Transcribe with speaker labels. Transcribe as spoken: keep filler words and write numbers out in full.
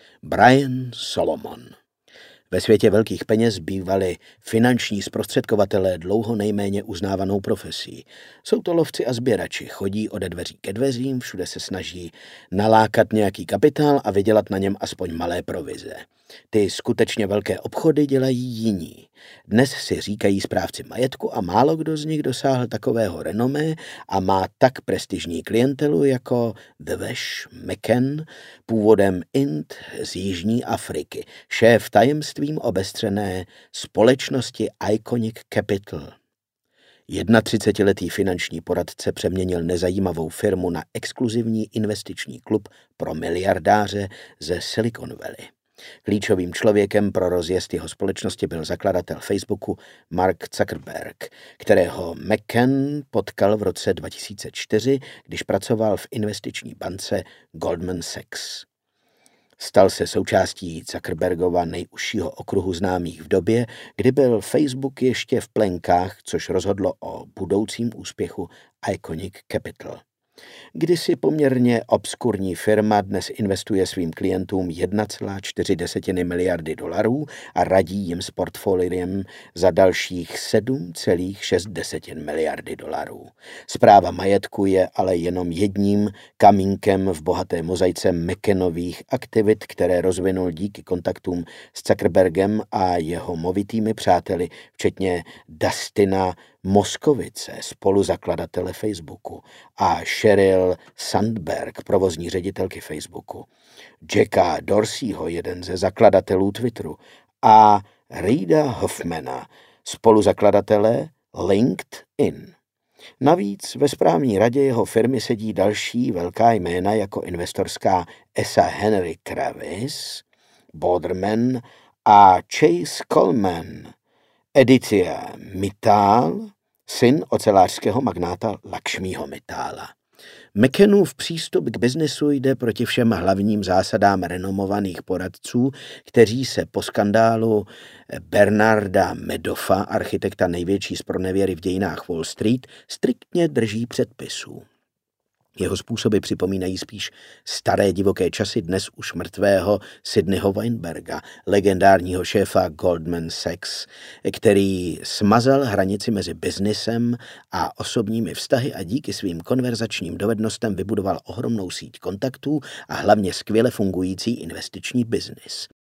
Speaker 1: Brian Solomon. Ve světě velkých peněz bývali finanční zprostředkovatelé dlouho nejméně uznávanou profesí. Jsou to lovci a sběrači, chodí ode dveří ke dveřím, všude se snaží nalákat nějaký kapitál a vydělat na něm aspoň malé provize. Ty skutečně velké obchody dělají jiní. Dnes si říkají správci majetku a málo kdo z nich dosáhl takového renomé a má tak prestižní klientelu jako The Vash McCann, původem Ind z Jižní Afriky, šéf tajemstvím obestřené společnosti Iconic Capital. třicetiletý finanční poradce přeměnil nezajímavou firmu na exkluzivní investiční klub pro miliardáře ze Silicon Valley. Klíčovým člověkem pro rozjezd jeho společnosti byl zakladatel Facebooku Mark Zuckerberg, kterého McCann potkal v roce dva tisíce čtyři, když pracoval v investiční bance Goldman Sachs. Stal se součástí Zuckerbergova nejužšího okruhu známých v době, kdy byl Facebook ještě v plenkách, což rozhodlo o budoucím úspěchu Iconic Capital. Kdysi poměrně obskurní firma dnes investuje svým klientům jedna celá čtyři miliardy dolarů a radí jim s portfoliem za dalších sedm celá šest miliardy dolarů. Správa majetku je ale jenom jedním kamínkem v bohaté mozaice McCannových aktivit, které rozvinul díky kontaktům s Zuckerbergem a jeho movitými přáteli, včetně Dustina Moskovice, spoluzakladatele Facebooku, a Sheryl Sandberg, provozní ředitelky Facebooku, Jacka Dorseyho, jeden ze zakladatelů Twitteru, a Reida Hoffmana, spoluzakladatele LinkedIn. Navíc ve správní radě jeho firmy sedí další velká jména jako investorská Esa Henry Kravis, Boderman a Chase Coleman. Aditya Mittal, syn ocelářského magnáta Lakšmího Mittála. McCannův přístup k biznesu jde proti všem hlavním zásadám renomovaných poradců, kteří se po skandálu Bernarda Madoffa, architekta největší zpronevěry v dějinách Wall Street, striktně drží předpisů. Jeho způsoby připomínají spíš staré divoké časy dnes už mrtvého Sidneyho Weinberga, legendárního šéfa Goldman Sachs, který smazal hranici mezi biznisem a osobními vztahy a díky svým konverzačním dovednostem vybudoval ohromnou síť kontaktů a hlavně skvěle fungující investiční biznis.